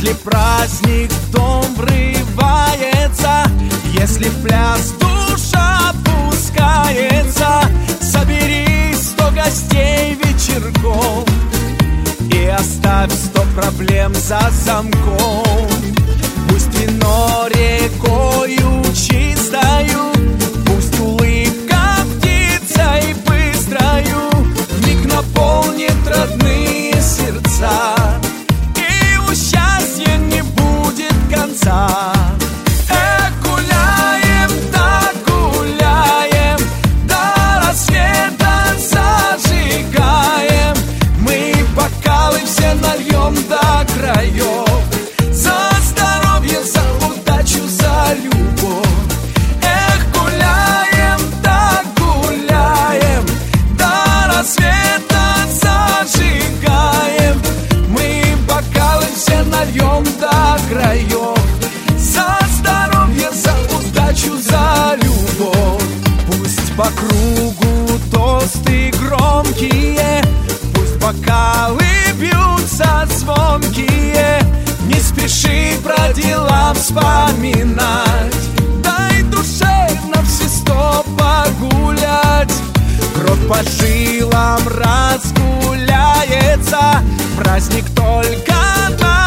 Если праздник в дом врывается, если в пляс душа пускается, собери 100 гостей вечерком и оставь 100 проблем за замком. Пусть вино рекою чистою, пусть улыбка птицей быстрою вмиг наполнит родные сердца, и у счастья не будет конца. Эх, гуляем, так гуляем, до рассвета зажигаем, мы бокалы все нальем до краев. За здоровье, за удачу, за любовь. Эх, гуляем, так гуляем, до рассвета зажигаем, мы бокалы все нальем до краев. За здоровье, за удачу, за любовь. Пусть по кругу тосты громкие, пусть бокалы бьются звонкие. Не спеши про дела вспоминать, дай душе на все 100 погулять. Кровь по жилам разгуляется, праздник только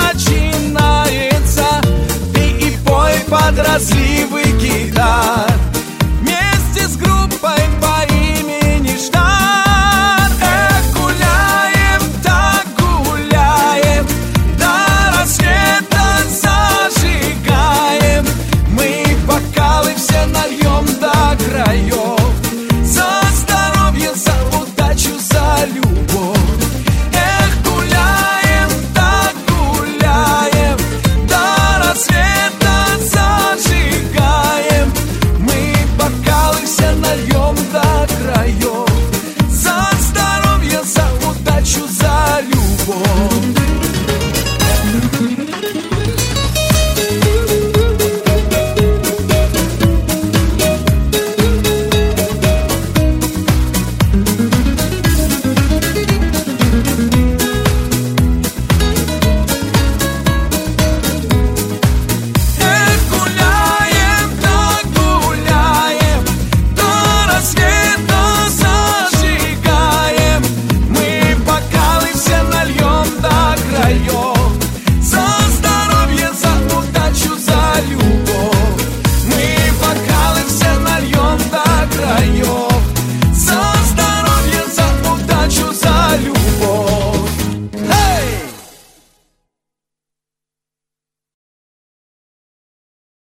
начинается. Ты и пой под разливы гитар.